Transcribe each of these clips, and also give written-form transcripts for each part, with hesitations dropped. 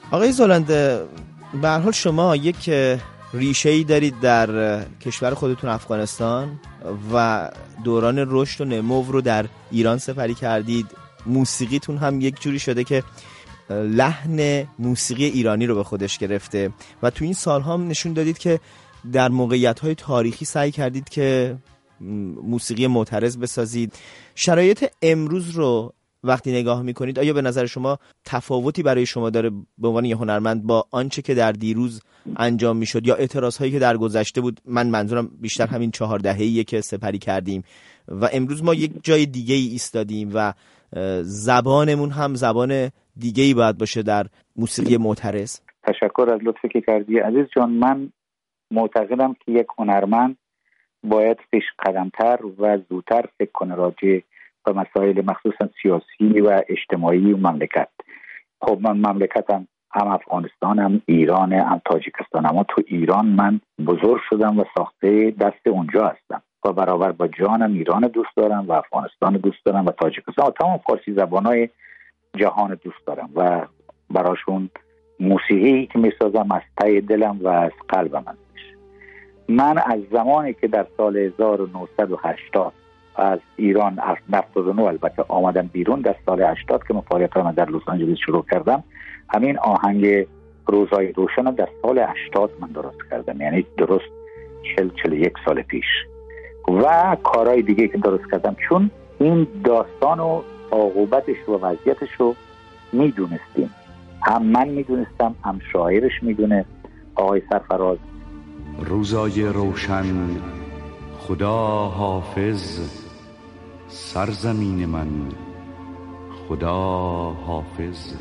آقای زلند، به هر حال شما یک ریشه‌ای دارید در کشور خودتون افغانستان و دوران رشد و نمو رو در ایران سپری کردید. موسیقیتون هم یک جوری شده که لحن موسیقی ایرانی رو به خودش گرفته و تو این سال‌ها هم نشون دادید که در موقعیت‌های تاریخی سعی کردید که موسیقی معترض بسازید. شرایط امروز رو وقتی نگاه میکنید آیا به نظر شما تفاوتی برای شما داره به عنوان یه هنرمند با آنچه که در دیروز انجام میشد یا اعتراض هایی که در گذشته بود؟ من منظورم بیشتر همین 4 دهه‌ایه که سپری کردیم و امروز ما یک جای دیگه ای ایستادیم و زبانمون هم زبان دیگه ای باید باشه در موسیقی معترض. تشکر از لطفی که کردی عزیز جان. من معتقدم که یک هنرمند باید پیش قدمتر و زودتر فکر کنه راجع به مسائل مخصوصا سیاسی و اجتماعی و مملکت. خب من مملکتم هم افغانستان هم ایران هم تاجیکستان، اما تو ایران من بزرگ شدم و ساخته دست اونجا هستم و برابر با جانم ایران دوست دارم و افغانستان دوست دارم و تاجیکستان و تمام فارسی زبانهای جهان دوست دارم و براشون موسیقی که میسازم از ته دلم و از قلبم هستش. من از زمانی که در سال 1980 از ایران 79 البته آمدم بیرون، در سال 80 که فعالیتام در لس آنجلس شروع کردم، همین آهنگ روزهای روشن در سال 80 من درست کردم، یعنی درست 41 سال پیش و کارهای دیگه که درست کردم، چون این داستان و عاقبتش و وضعیتش رو میدونستیم. هم من میدونستم، هم شاعرش میدونه آقای سرفراز. روزای روشن، خدا حافظ، سرزمین من، خدا حافظ.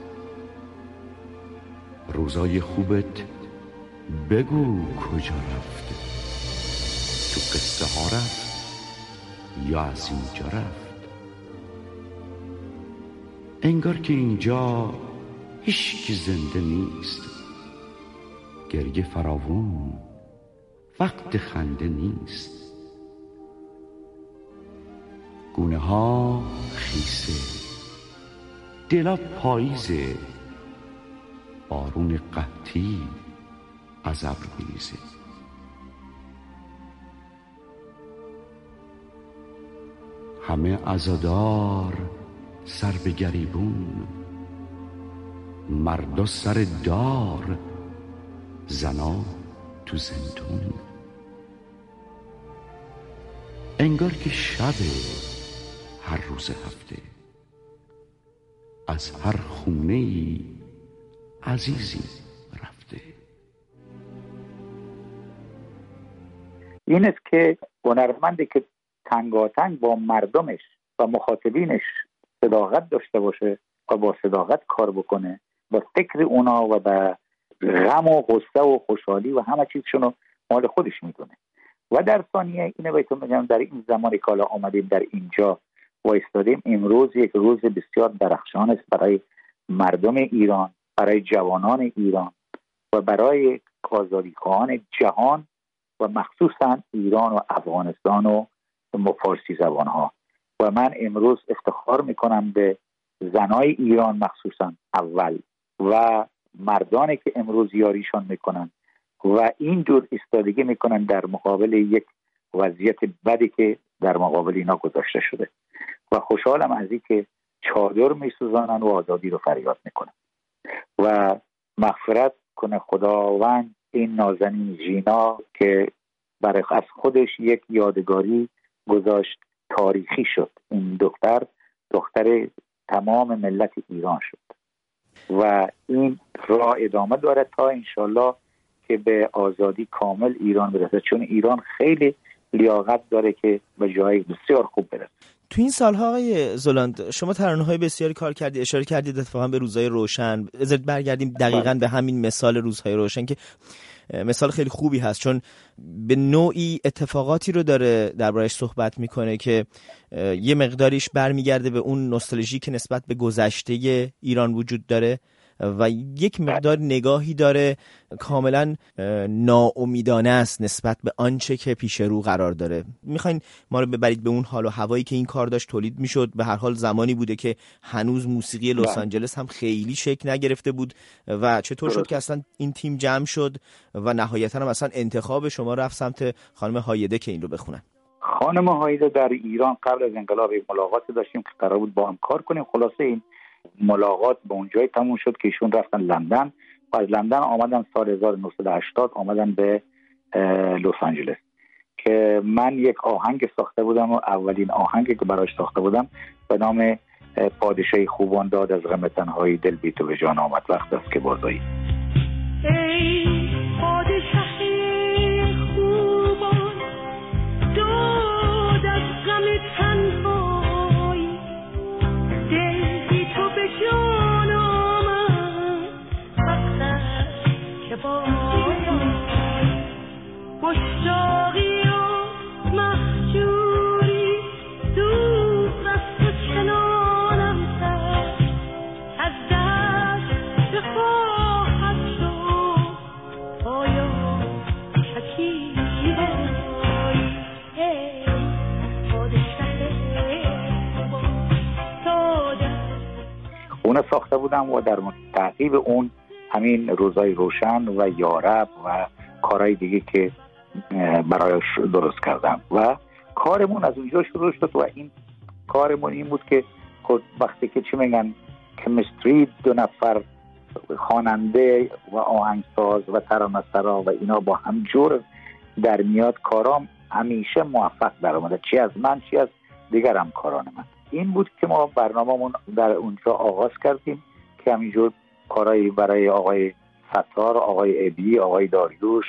روزای خوبت بگو کجا رفت، تو قصه ها رفت یا از اینجا رفت. انگار که اینجا هیچ کی زنده نیست، گریه فراوون، وقت خنده نیست. گونه ها خیسه، دلا پاییزه، بارون قحطی از ابر میریزه. همه عزادار سر به گریبون، مردا سر دار، زنا تو زندون. انگار که شب هر روز هفته، از هر خونه‌ای عزیزی رفته. این است که هنرمندی که تنگاتنگ با مردمش و مخاطبینش صداقت داشته باشه و با صداقت کار بکنه، با فکر اونا و با غم و غصه و خوشحالی و همه چیزشونو مال خودش میدونه. و در ثانیه اینه بهتون بگم، در این زمانی که حالا آمدیم در اینجا وایستادیم، امروز یک روز بسیار درخشان است برای مردم ایران، برای جوانان ایران و برای آزادیخواهان جهان و مخصوصا ایران و افغانستان و فارسی زبانها. و من امروز افتخار میکنم به زنای ایران مخصوصا اول و مردانی که امروز یاریشان میکنن و این جور ایستادگی میکنن در مقابل یک وضعیت بدی که در مقابل اینا گذاشته شده. و خوشحالم از این که چادر میسوزانن و آزادی رو فریاد میکنن. و مغفرت کنه خداوند این نازنین ژینا که برای از خودش یک یادگاری گذاشت، تاریخی شد. این دختر تمام ملت ایران شد و این راه ادامه داره تا انشالله که به آزادی کامل ایران برسه، چون ایران خیلی لیاقت داره که به جای بسیار خوب برسه. تو این سالها آقای زلند شما ترانه‌های بسیاری کار کردید، اشاره کردید اتفاقا به روزهای روشن. بذارید برگردیم دقیقاً به همین مثال روزهای روشن که مثال خیلی خوبی هست، چون به نوعی اتفاقاتی رو داره دربارش صحبت میکنه که یه مقداریش برمیگرده به اون نوستالژی که نسبت به گذشته ایران وجود داره و یک مقدار نگاهی داره کاملا ناامیدانه است نسبت به آنچه که پیش رو قرار داره. میخواین ما رو ببرید به اون حال و هوایی که این کار داشت تولید میشد؟ به هر حال زمانی بوده که هنوز موسیقی لس آنجلس هم خیلی شکل نگرفته بود و چطور شد که اصلا این تیم جمع شد و نهایتا هم اصلا انتخاب شما رفت سمت خانم هایده که این رو بخونن؟ خانم هایده در ایران قبل از انقلاب ملاقاتی داشتیم که قرار بود با هم کار کنیم. خلاصه این ملاقات به اونجای تموم شد که ایشون رفتن لندن و از لندن آمدن سال 1980 آمدن به لس آنجلس که من یک آهنگ ساخته بودم و اولین آهنگی که براش ساخته بودم به نام پادشاهی خوبان داد از غم تنهایی دل بی تو به جان آمد وقت است که بازایی. ای پادشاهی خوبان داد از غم تنهایی دل بی تو به جان آمد وقت است که بازایی مشتاقی و مهجوری دوست از تو چنانم کرد از دست بخواهد شد آیا شکیبایی پادشه اون ساخته بودم و در تعقیب اون همین روزای روشن و یارب و کارهای دیگه که برایش درست کردم و کارمون از اونجا شروع شد و این کارمون این بود که خود وقتی که چی میگن کمیستری دو نفر خواننده و آهنگساز و ترانه‌سرا و اینا با هم جور در میاد کارام همیشه موفق در اومده، چی از من چی از دیگر همکاران من. این بود که ما برنامه‌مون در اونجا آغاز کردیم که همینجور کارهایی برای آقای ستار، آقای ابی، آقای داریوش،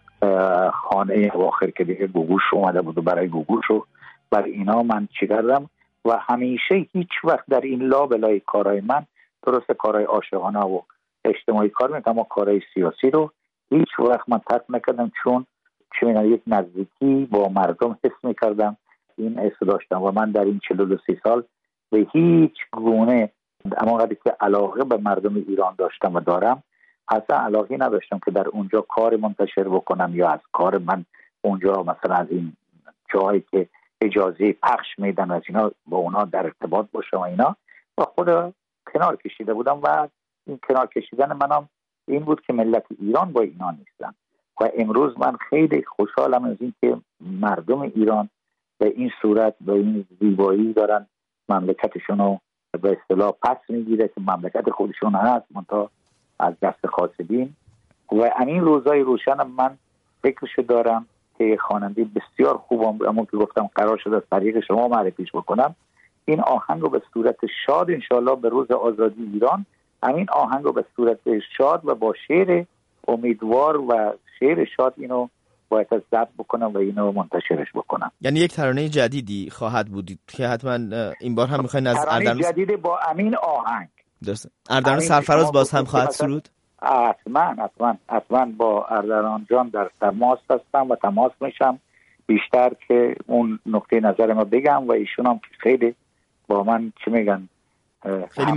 خانه اواخر که دیگه گوگوش اومده بود و برای گوگوش و برای اینا من چی کردم و همیشه هیچ وقت در این لابلای کارهای من درست کارهای عاشقانه و اجتماعی کار میکنم و کارهای سیاسی رو هیچ وقت من ترک نکردم، چون چه میدونم یک نزدیکی با مردم حس میکردم، این حس داشتم و من در این 43 سال به هیچ گونه اما قدری که علاقه به مردم ایران داشتم و دارم اصلا علاقه نداشتم که در اونجا کار منتشر بکنم یا از کار من اونجا مثلا از این جایی که اجازه پخش میدن از اینا با اونا در ارتباط باشم و اینا و خود کنار کشیده بودم و این کنار کشیدن منم این بود که ملت ایران با اینا نیستن و امروز من خیلی خوشحالم از این که مردم ایران به این صورت به این زیبایی دارن مملکتشون رو به اصطلاح پس میگیره که مملکت خودشون هست منتها از دست خاصبین و همین روزای روشن من فکرشو دارم که خواننده بسیار خوبم اما که گفتم قرار شد از طریق شما معرفیش بکنم این آهنگ رو به صورت شاد انشالله به روز آزادی ایران همین آهنگ رو به صورت شاد و با شعر امیدوار و شعر شاد اینو باید از ضبط بکنم و اینو منتشرش بکنم. یعنی یک ترانه جدیدی خواهد بود که حتما این بار هم میخواین از ترانه جدید با امین آهنگ درسته. اردلان سرفراز باز هم خواهد سرود؟ حتما با اردلان جان در تماس هستم و تماس میشم بیشتر که اون نقطه نظر ما بگم و ایشون هم خیلی با من چی میگن خیلی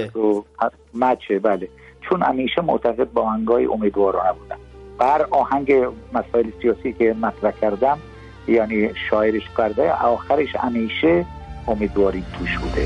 مچه بله، چون همیشه معتقد با آهنگای امیدوارانه بودم. بر آهنگ مسائل سیاسی که مطرح کردم یعنی شاعرش کرده آخرش همیشه امیدواری توش بوده.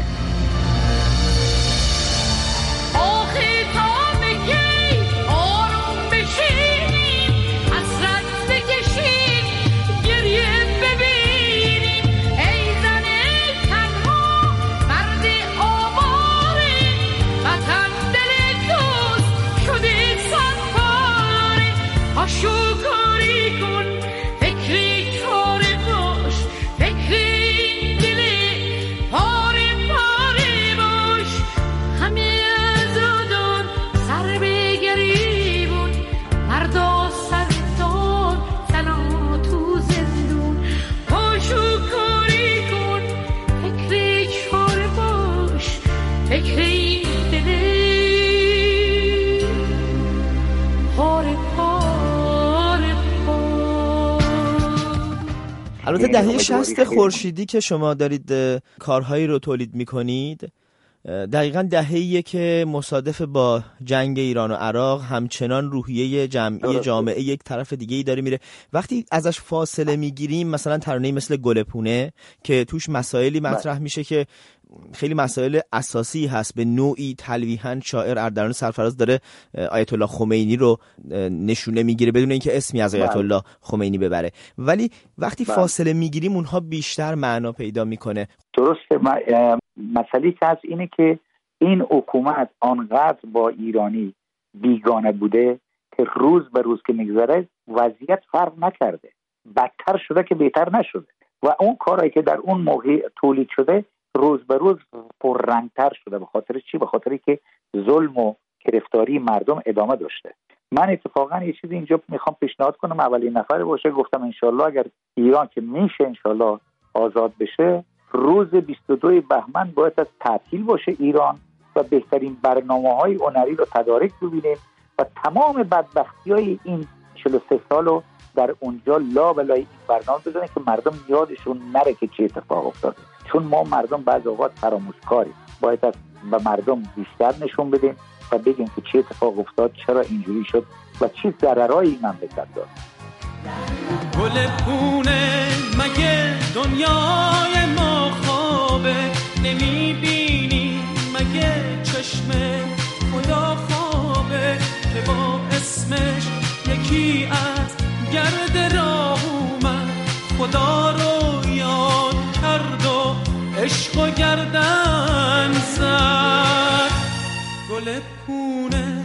البته دهه 60 خورشیدی که شما دارید کارهایی رو تولید میکنید دقیقاً دهه‌ایه که مصادف با جنگ ایران و عراق همچنان روحیه جمعی جامعه یک طرف دیگه‌ای داره میره. وقتی ازش فاصله میگیریم، مثلا ترانه‌ای مثل گلپونه که توش مسائلی مطرح میشه که خیلی مسائل اساسی هست، به نوعی تلویحاً شاعر اردلان سرفراز داره آیت الله خمینی رو نشونه میگیره بدون اینکه اسمی از آیت الله خمینی ببره، ولی وقتی فاصله میگیریم اونها بیشتر معنا پیدا میکنه. درسته. مسئله که هست اینه که این حکومت آنقدر با ایرانی بیگانه بوده که روز به روز که میگذره وضعیت فرق نکرده، بدتر شده که بهتر نشده و اون کارهایی که در اون موقع تولید شده روز به روز پررنگتر شده. به خاطر چی؟ به خاطری که ظلم و گرفتاری مردم ادامه داشته. من اتفاقا یه چیزی اینجا میخوام پیشنهاد کنم، اولین نفر باشه، گفتم انشالله اگر ایران که میشه انشالله آزاد بشه، روز 22 بهمن باید از تعطیل باشه ایران و بهترین برنامه‌های هنری رو تدارک ببینیم و تمام بدبختی‌های این 43 سالو در اونجا لا بلای این برنامه بزنه که مردم یادشون نره که چه اتفاق افتاده. چون ما مردم بعض اوقات فراموشکاریم، باید از به مردم بیشتر نشون بدیم و بگیم که چه اتفاق افتاد، چرا اینجوری شد و چه ضررایی این مملکت داشت. گل پونه مگه دنیای ما خوابه، نمیبینی مگه چشم خدا خوابه که با اسمش یکی از گرد راه اومد، خدا رو یاد کرد و عشق و گردن زد. گل پونه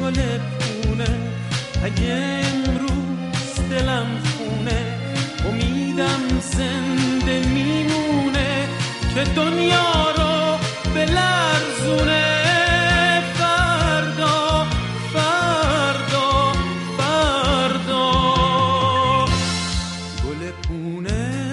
اگه امروز دلم خونه، امیدم زنده میمونه که دنیا رو بلرزونه. فردا فردا فردا گل پونه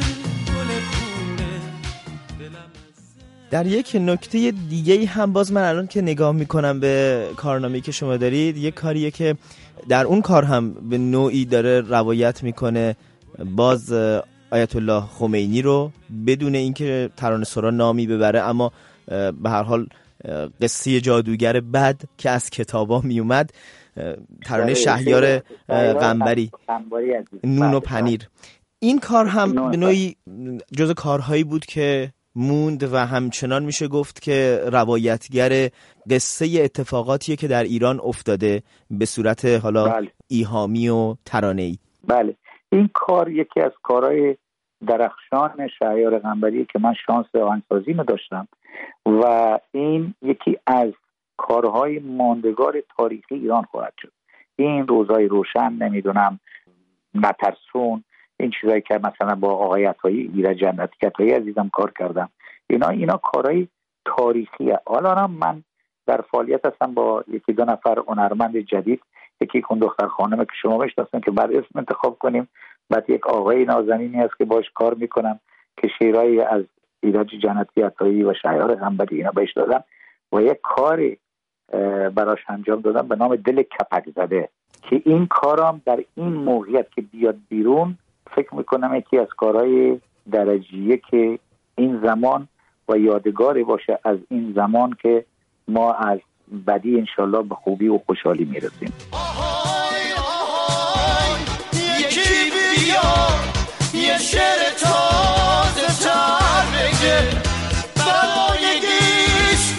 دلم. در یک نکته دیگه هم باز من الان که نگاه میکنم به کارنامه‌ای که شما دارید، یک کاریه که در اون کار هم به نوعی داره روایت میکنه باز آیت الله خمینی رو بدون اینکه ترانه‌سرا نامی ببره، اما به هر حال قصه جادوگر بد که از کتابا میومد، ترانه شهریار قنبری نون و پنیر، این کار هم به نوعی جز کارهایی بود که موند و همچنان میشه گفت که روایتگر قصه اتفاقاتیه که در ایران افتاده به صورت حالا ایهامی و ترانه‌ای. بله، این کار یکی از کارهای درخشان شهریار قنبری که من شانس آهنگسازی رو داشتم و این یکی از کارهای ماندگار تاریخی ایران خواهد شد. این روزای روشن، نمیدونم، نترسون، این چیزایی که مثلا با آقای عطایی، ایرج جنتی عزیزم کار کردم، اینا کارهای تاریخیه. حالا من در فعالیت هستم با یکی دو نفر هنرمند جدید، یکی کن دختر خانم که شما بشناسین که بعد اسم انتخاب کنیم، بعد یک آقای نازنینی هست که باش کار میکنم که شعرهای از ایرج جنتی عطایی و شهریار قنبری اینا بهش دادم و یک کاری براش انجام دادم به نام دل کپک زده که این کارم در این موقعیت که بیاد بیرون فکر میکنم یکی از کارهای درجیه که این زمان و یادگاری باشه از این زمان که ما از بدی انشالله به خوبی و خوشحالی میرسیم. آهای آهای یکی بیا یه شعر تازه تر بگه برای گیش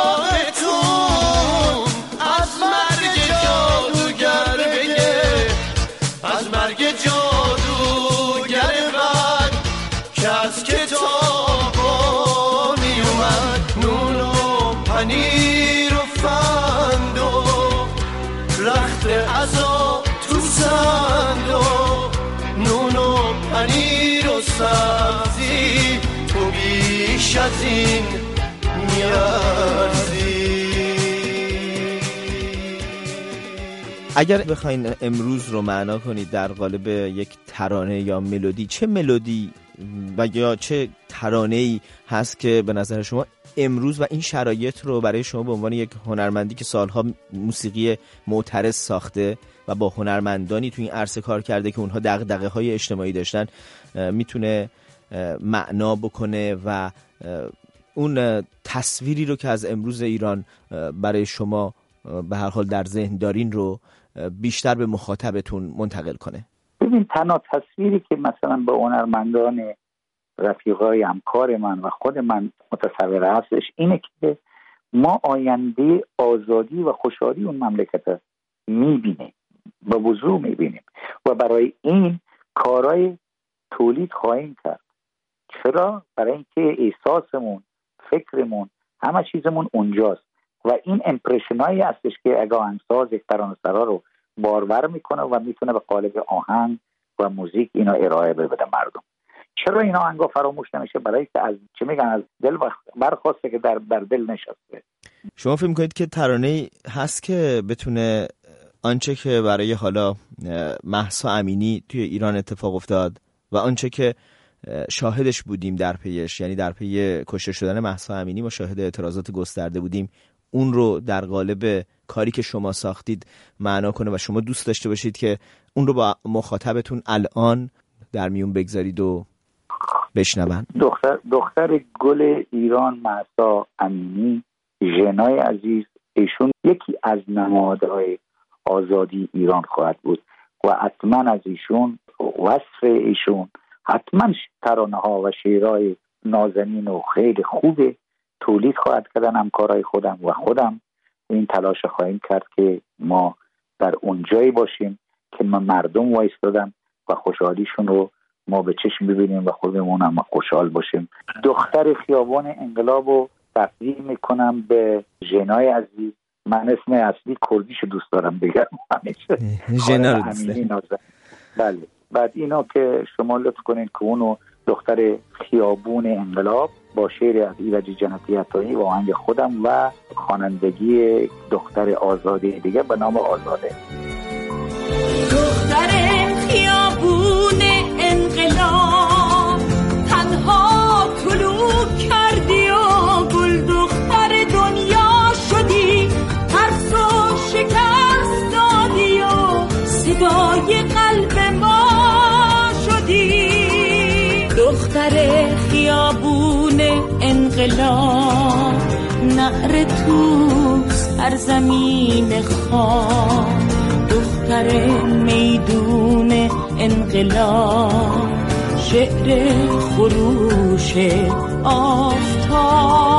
گناهتون، از مرگ جادوگر بگه، از مرگ جادوگر بد که از کتابا میومد، نون و پنیر و فند و رخت عزا تو صندوق، نون و پنیر و سبزی تو بیش از این میارزی. اگر بخواین امروز رو معنا کنید در قالب یک ترانه یا ملودی، چه ملودی و یا چه ترانه‌ای هست که به نظر شما امروز و این شرایط رو برای شما به عنوان یک هنرمندی که سالها موسیقی معترض ساخته و با هنرمندانی تو این عرصه کار کرده که اونها دغدغه‌های اجتماعی داشتن میتونه معنا بکنه و اون تصویری رو که از امروز ایران برای شما به هر حال در ذهن دارین رو بیشتر به مخاطبتون منتقل کنه؟ ببین، تنها تصویری که مثلا به هنرمندان رفیقای همکار من و خود من متصور هستش اینه که ما آینده آزادی و خوشحالی اون مملکت میبینیم، به وضوح میبینیم و برای این کارهای تولید خواهیم کرد. چرا؟ برای اینکه احساسمون، فکرمون، همه چیزمون اونجاست و این امپرشنایی هستش که اگه آهنگساز یک ترانه‌سرا رو بارور میکنه و میتونه به قالب آهنگ و موزیک اینا ارائه بده مردم. چرا اینا آهنگا فراموش نمیشه؟ برای که از چه میگن، از دل برخواسته که در دل نشسته. شما فکر میکنید که ترانه هست که بتونه آنچه که برای حالا مهسا امینی توی ایران اتفاق افتاد و آنچه که شاهدش بودیم در پیش، یعنی در پی کشته شدن مهسا امینی ما شاهد اعتراضات گسترده بودیم، اون رو در قالب کاری که شما ساختید معنا کنه و شما دوست داشته باشید که اون رو با مخاطبتون الان در میون بگذارید و بشنون؟ دختر گل ایران مهسا امینی، ژنای عزیز، ایشون یکی از نمادهای آزادی ایران خواهد بود و حتما از ایشون، وصف ایشون، حتما ترانه ها و شعرهای نازنین و خیلی خوبه تولید خواهد کردن همکارای خودم و خودم. این تلاش خواهیم کرد که ما در اون جایی باشیم که ما مردم وایستادن و خوشحالیشون رو ما به چشم ببینیم و خودمون هم خوشحال باشیم. دختر خیابان انقلاب رو تقدیم میکنم به ژنای عزیز. من اسم اصلی کردیشو دوست دارم بگم همیشه، ژنا رو دوست دارم. بله. بعد اینو که شما لطف کنین که اونو دختر خیابون انقلاب با شعر از ایرج جنتی عطایی و آهنگ خودم و خوانندگی دختر آزاده دیگه به نام آزاده. دختر خیابون انقلاب تنها طلوع کردی و گل دختر دنیا شدی، ترس و شکست دادی و صدای قلب ما شدی. دختر خیابون انقلاب نعره تو سرزمین خاک، دختر میدون انقلاب شعر خروش آفتاب.